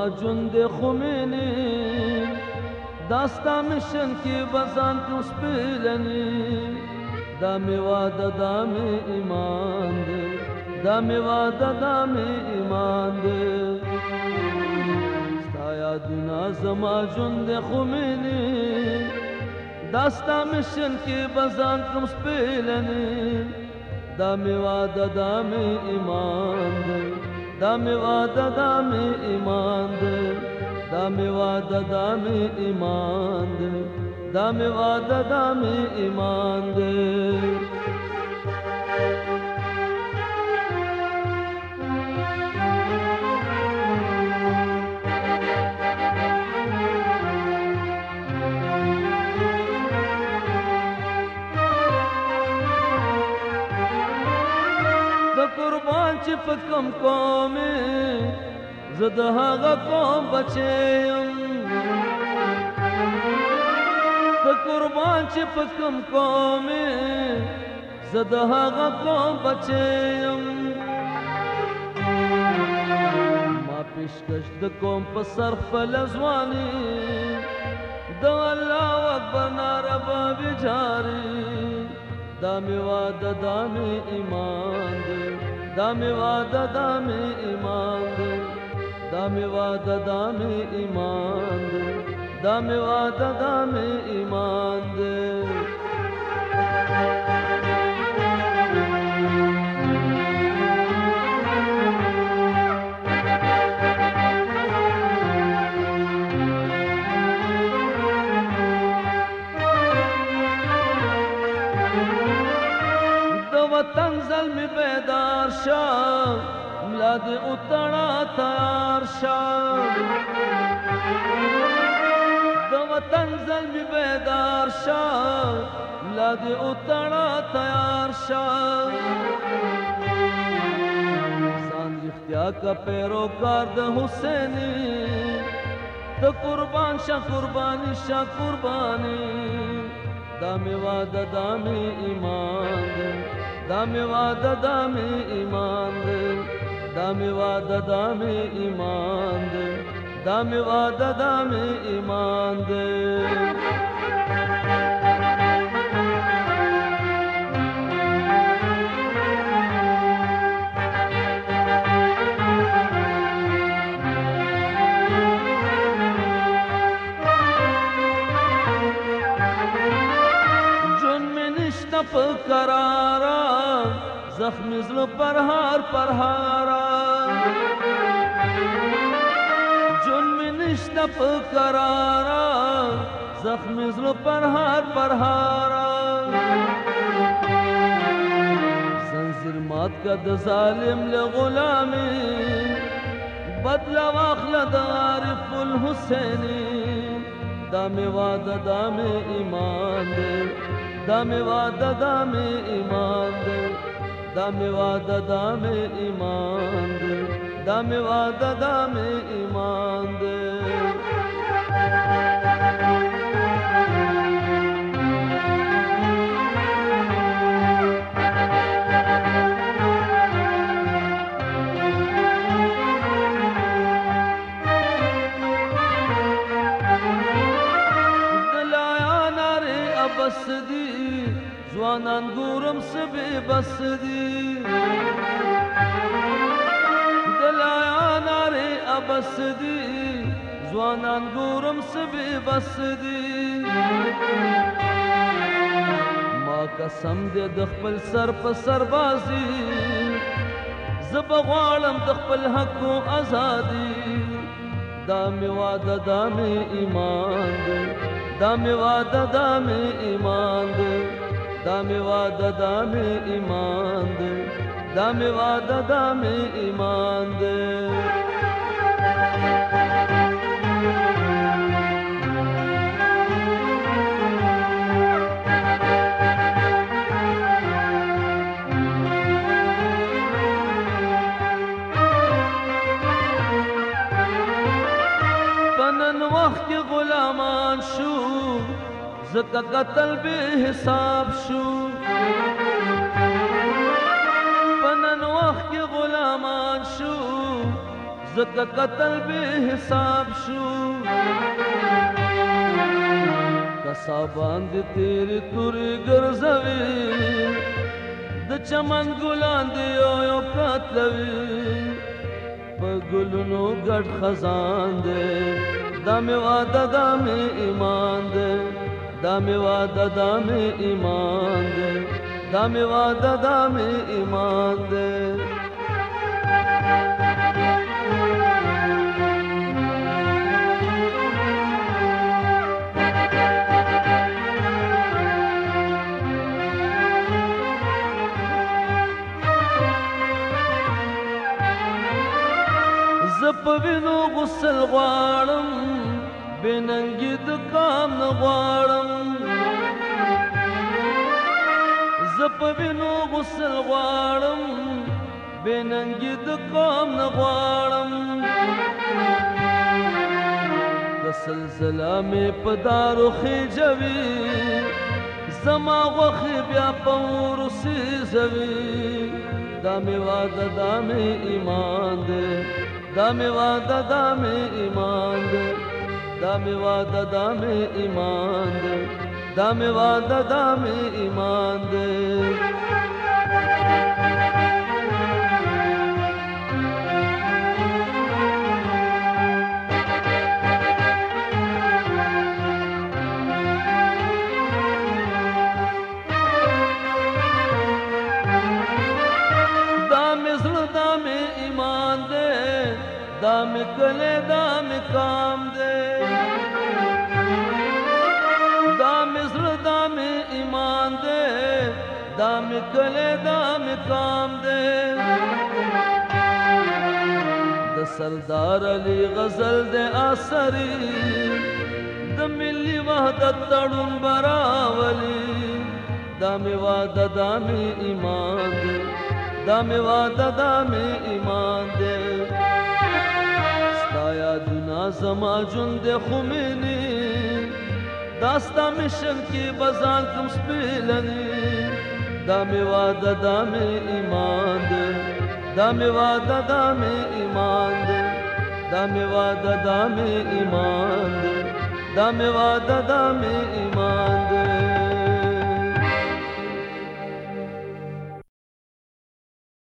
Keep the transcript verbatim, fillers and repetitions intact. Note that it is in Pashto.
جند خمینی داستا مشن کی بزان کس پیلنی دامی وادا دامی ایمان دے دامی وادا دامی ایمان دے ستایا دونا زما جند خمینی داستا مشن کی بزان کس پیلنی دامی وادا دامی ایمان دے دامی وادا دامی ایمان دے دامی وادا دامی ایمان دے دامی وادا دامی ایمان دے قربان چی پکم قومی زدها غا قوم بچیم قربان چی پکم قومی زدها غا قوم بچیم ما پیشکش د قوم په صرف لزوانی دو اللہ اکبر نعرہ بابی جاری دامی وادا دامی ایمان دے دامی وادا دامی ایمان دے دامی وادا دامی ایمان دے دامی وادا دامی ایمان دے وطن ظلمی بیدار شاہ ملاد اتنا تیار شاہ دو وطن ظلمی بیدار شاہ ملاد اتنا تیار شاہ سان اختیار کا پیروکار د حسینی تو قربان شاہ قربانی شاہ قربانی دامی وادا دامی ایمان دے دامی وادا دامی ایمان دے دامی وادا دامی ایمان دے دامی وادا دامی ایمان دے قرارا زخم زل پرہار پرہارا جن میں نشتپ قرارا زخم زل پرہار پرہارا زنزیر مات کا د ظالم لغلامی بدلا واخلا د عارف الحسینی دامی وادا دامی ایمان دے دامی وادا دامی ایمان دے دامی وادا دامی ایمان دے دامی وادا دامی ایمان دے بس دی زوانان گورم سبی بس دی دلایا ناری ابس دی زوانان گورم سبی بس دی ما قسم دے دخپل سر پا سربازی زب غوالم دخپل حق و ازادی دامی وادا دامی ایمان دے دامی وادا دامی ایمان دے دامی وادا دامی ایمان دے دامی وادا دامی ایمان دے پنن وقت غلامان شو زکا قتل بے حساب شو پنن وقت غلامان شو زکه قتل به حساب شو کسابان دې تیرې تورې ګرځوي د چمن ګلان دې یو یو قتلوي په ګلونو ګډ خزان دې دا مې واده دا مې ایمان دې دا مې واده دا مې ایمان دې دا مې واده دا مې ایمان دې زپ وینو غسل غواړم بننګي د کام نه غواړم زپ وینو غسل غواړم بننګي د کام نه غواړم د سلسله مې په دارو خېجوي زما غوښې بیا په ورو سیزوي دا مې واده دا مې ایمان دی دا مې واده دا مې ایمان دی دا مې واده دا مې ایمان دی دا مې واده دا مې ایمان دی دا مې کله دا مې کام دے دا مې زړه دا مې ایمان دے دا مې کله دا مې کام دے د سردار علی غزل دے اثری د ملي وحدت تړون براولي دا مې واده دا مې ایمان دے دا مې واده دا مې ایمان دے یادونه زما ژوند دی خو مې نه دا ستا مشن کې بزان کوم سپېلنې دا مې واده دا مې ایمان دی دا مې واده دا مې ایمان دی دا مې واده دا مې ایمان دی دا مې واده دا مې ایمان